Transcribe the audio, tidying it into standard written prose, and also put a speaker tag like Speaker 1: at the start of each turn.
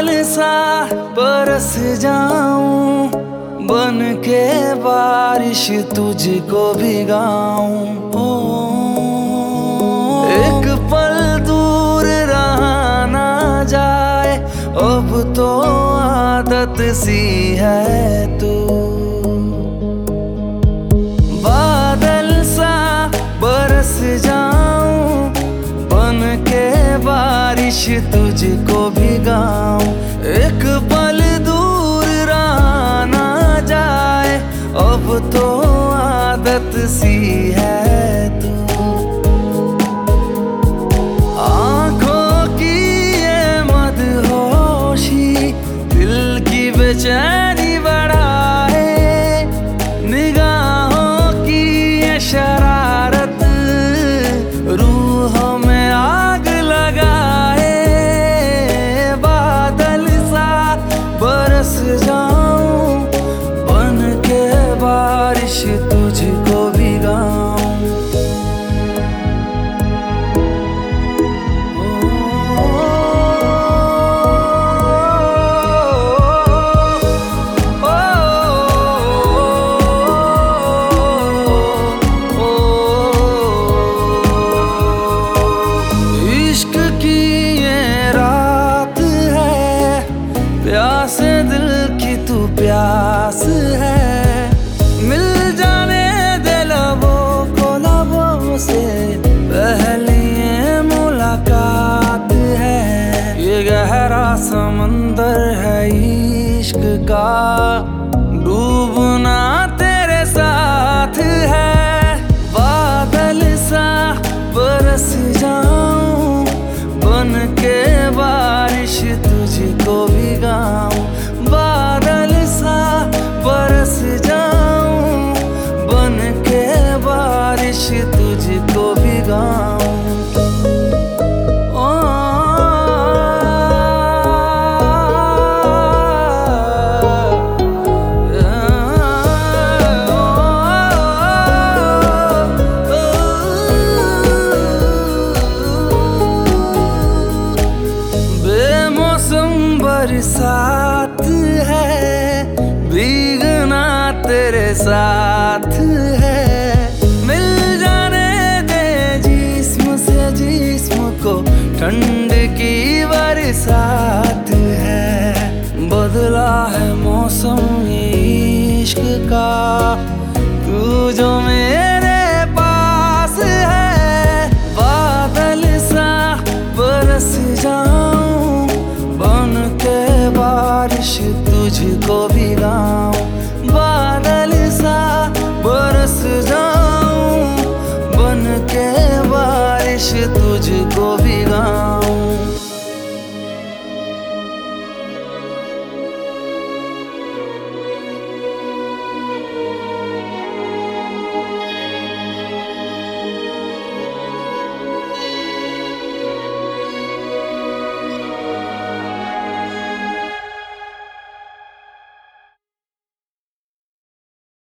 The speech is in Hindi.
Speaker 1: बादल सा बरस जाऊं, बन के बारिश तुझको भिगाऊं। एक पल दूर रहा ना जाए, अब तो आदत सी है तू। बादल सा बरस जाऊं, बन के बारिश तुझको भिगाऊं। एक पल दूर रहा ना जाए, अब तो आदत सी है तू। आंखों की ये मदहोशी दिल की बेचैनी बढ़ाए, निगाहों की ये शरारत रूहों में आग लगाए। बादल सा बरस जाऊं, बन के बारिश तुझको भिगाऊं। इश्क की ये रात है, प्यासे दिल की तू प्यास है। मिल जाने दे लबों को लबों से, पहली ये मुलाकात है। ये गहरा समंदर है इश्क का, डूबना तेरे साथ है। बादल सा बरस जाऊं, बन के बारिश तुझको भिगाऊं। बादल सा बरस जाऊं, बन के बारिश तुझको भिगाऊं। बरसात है, भीगना तेरे साथ है। मिल जाने दे जिस्म से जिस्म को, ठंड की बरसात है। बदला है मौसम इश्क का, तू जो मेरे पास है। बादल सा बरस जाऊं, बन के बारिश तुझको भिगाऊं। बादल सा बरस जाऊं, बन के बारिश तुझको भिगाऊं।